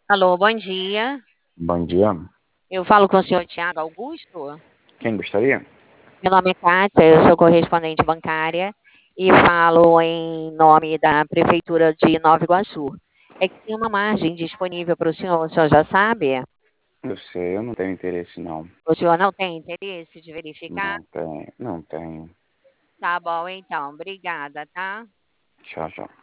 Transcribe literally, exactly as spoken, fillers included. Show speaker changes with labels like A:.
A: Alô, bom dia.
B: Bom dia.
A: Eu falo com o senhor Tiago Augusto?
B: Quem gostaria?
A: Meu nome é Kátia, eu sou correspondente bancária e falo em nome da Prefeitura de Nova Iguaçu. É que tem uma margem disponível para o senhor, o senhor já sabe?
B: Eu sei, eu não tenho interesse não.
A: O senhor não tem interesse de verificar?
B: Não tenho, não tenho.
A: Tá bom, então, obrigada, tá?
B: Tchau, tchau.